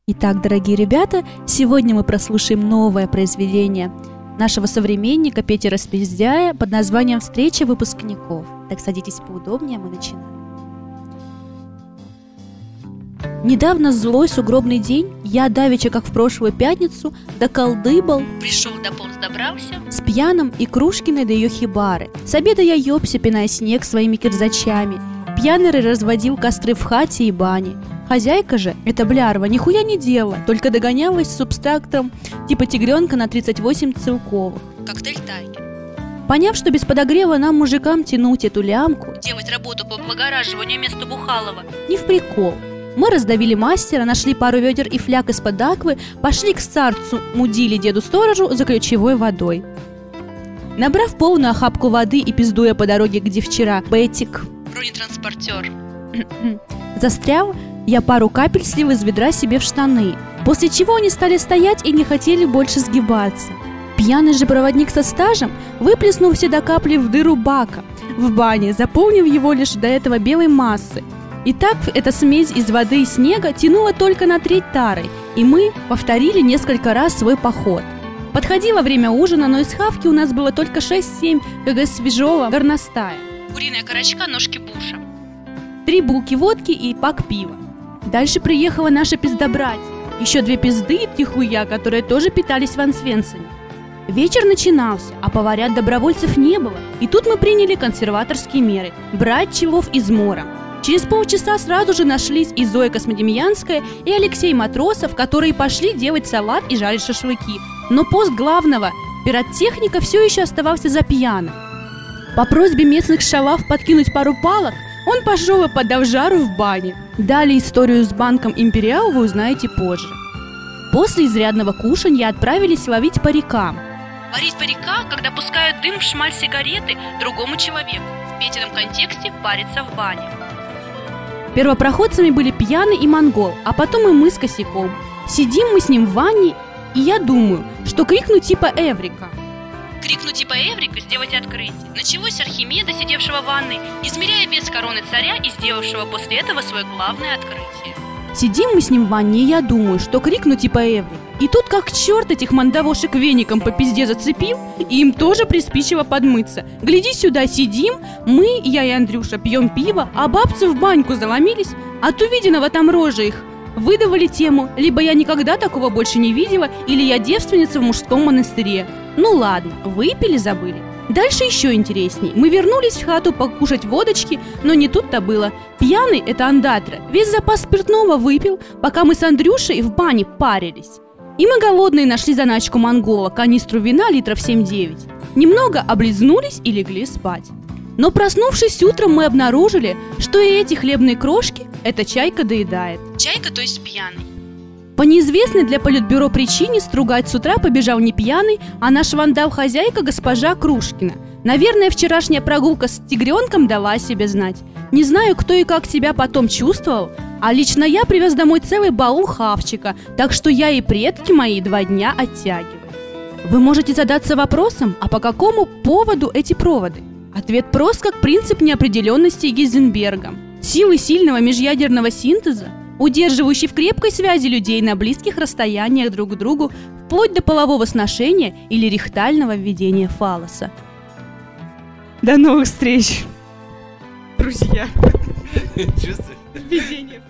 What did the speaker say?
Итак, дорогие ребята, сегодня мы прослушаем новое произведение нашего современника Пети Распиздяя под названием «Встреча выпускников». Так садитесь поудобнее, мы начинаем. Недавно злой сугробный день я, давеча, как в прошлую пятницу, доколдыбал, пришел дополз добрался, с пьяным и Крушкиной до ее хибары. С обеда я ёбся, пиная снег своими кирзачами. Пьяный разводил костры в хате и бане. Хозяйка же, эта блярва, нихуя не делала, только догонялась с субстрактом типа тигренка на 38 целковых. Коктейль Тайгер. Поняв, что без подогрева нам, мужикам, тянуть эту лямку, делать работу по облагораживанию места Бухалова, не в прикол. Мы раздавили мастера, нашли пару ведер и фляг из-под аквы, пошли к старцу, мудили деду-сторожу за ключевой водой. Набрав полную охапку воды и пиздуя по дороге, где вчера Бетик, бронетранспортер, застрял, я пару капель слил из ведра себе в штаны, после чего они стали стоять и не хотели больше сгибаться. Пьяный же проводник со стажем выплеснул все до капли в дыру бака в бане, заполнив его лишь до этого белой массы. И так эта смесь из воды и снега тянула только на треть тары, и мы повторили несколько раз свой поход. Подходило время ужина, но из хавки у нас было только 6-7 кг свежего горностая, куриная корочка, ножки буша, 3 булки водки и пак пива. Дальше приехала наша пиздобрать, еще 2 пизды тихуя, которые тоже питались в Ансвенсене. Вечер начинался, а поварят добровольцев не было, и тут мы приняли консерваторские меры – брать челов из мора. Через полчаса сразу же нашлись и Зоя Космодемьянская, и Алексей Матросов, которые пошли делать салат и жарить шашлыки. Но пост главного пиротехника все еще оставался за пьяным. По просьбе местных шалав подкинуть пару палок, он пошел и подав жару в бане. Далее историю с банком «Империал» вы узнаете позже. После изрядного кушанья отправились ловить по рекам. Варить по рекам, когда пускают дым в шмаль сигареты другому человеку. В Петином контексте париться в бане. Первопроходцами были Пьяный и Монгол, а потом и мы с Косяком. Сидим мы с ним в ванне, и я думаю, что крикну типа «Эврика». Крикну типа «Эврика» сделать открытие. Началось Архимеда, сидевшего в ванной, измеряя вес короны царя и сделавшего после этого свое главное открытие. Сидим мы с ним в ванне, и я думаю, что крикну типа «Эврика». И тут как черт этих мандавошек веником по пизде зацепил, и им тоже приспичило подмыться. Гляди сюда, сидим, мы, я и Андрюша, пьем пиво, а бабцы в баньку заломились. От увиденного там рожи их выдавали тему: либо я никогда такого больше не видела, или я девственница в мужском монастыре. Ну ладно, выпили, забыли. Дальше еще интересней. Мы вернулись в хату покушать водочки, но не тут-то было. Пьяный, это андатра, весь запас спиртного выпил, пока мы с Андрюшей в бане парились. И мы голодные нашли заначку монгола, канистру вина литров 7-9. Немного облизнулись и легли спать. Но проснувшись утром, мы обнаружили, что и эти хлебные крошки эта чайка доедает. Чайка, то есть пьяный. По неизвестной для политбюро причине стругать с утра побежал не пьяный, а наш вандал-хозяйка госпожа Крушкина. Наверное, вчерашняя прогулка с тигренком дала о себе знать. Не знаю, кто и как себя потом чувствовал, а лично я привез домой целый баул хавчика, так что я и предки мои 2 дня оттягиваю. Вы можете задаться вопросом, а по какому поводу эти проводы? Ответ прост, как принцип неопределенности Гейзенберга. Силы сильного межъядерного синтеза, удерживающий в крепкой связи людей на близких расстояниях друг к другу, вплоть до полового сношения или ректального введения фаллоса. До новых встреч, друзья! Введение